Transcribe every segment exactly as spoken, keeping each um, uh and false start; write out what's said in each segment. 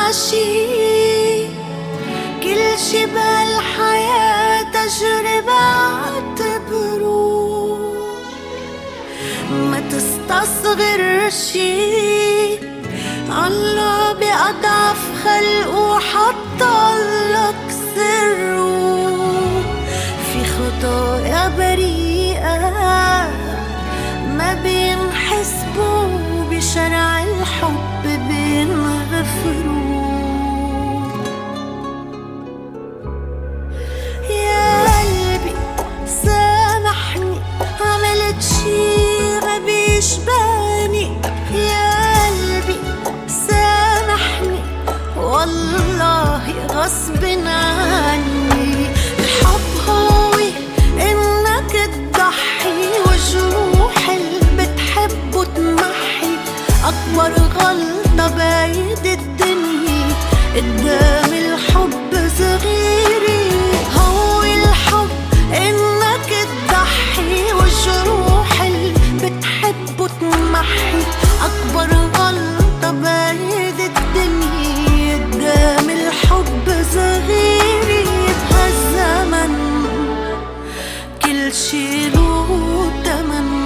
شي، كل شي بهالحياة تجربة اعتبروه، ما تستصغر شي، الله بأضعف خلقه حطلك سره، في خطايا بريئة ما بينحسبوا بشرع الحب بينغفروا. يا قلبي سامحني عملت شي ما بيشبهني، يا قلبي سامحني والله غصب عني. الحب هو انك تضحي وجروح اللي بتحبه تمحي، اكبر غلطة بايد الدنيا قدام الحب صغيري. هو الحب انك تضحي وجروح اللي بتحبه تمحي، اكبر غلطة بايد الدنيا قدام الحب صغيري. بهالزمن كل شي له تمن.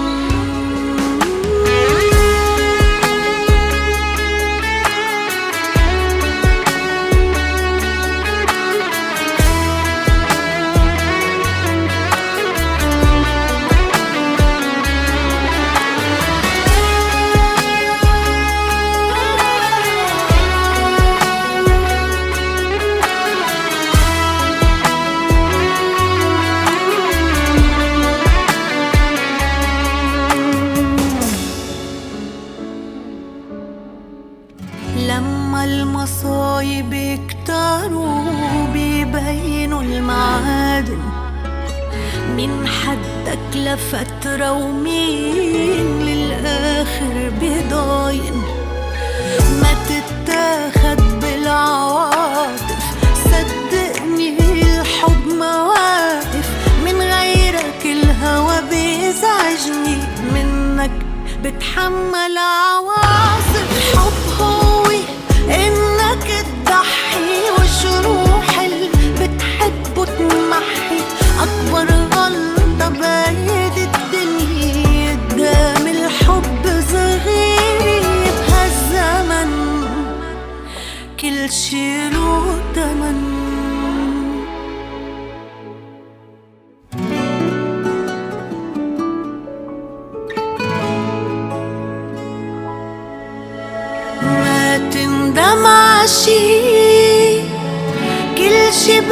لما المصايب يكتروا بيبينوا المعادن، مين حدك لفترة ومين للآخر بيضاين. ما تتاخد بالعواطف، صدقني الحب مواقف، من غيرك الهوى بيزعجني، منك بتحمل عواصف. الحب هو انك تضحي وجروح اللي بتحبه تمحي، اكبر غلطة بايد الدنيا قدام الحب صغيري. بهالزمن كل شي له تمن. ما تندم عشي، كل شي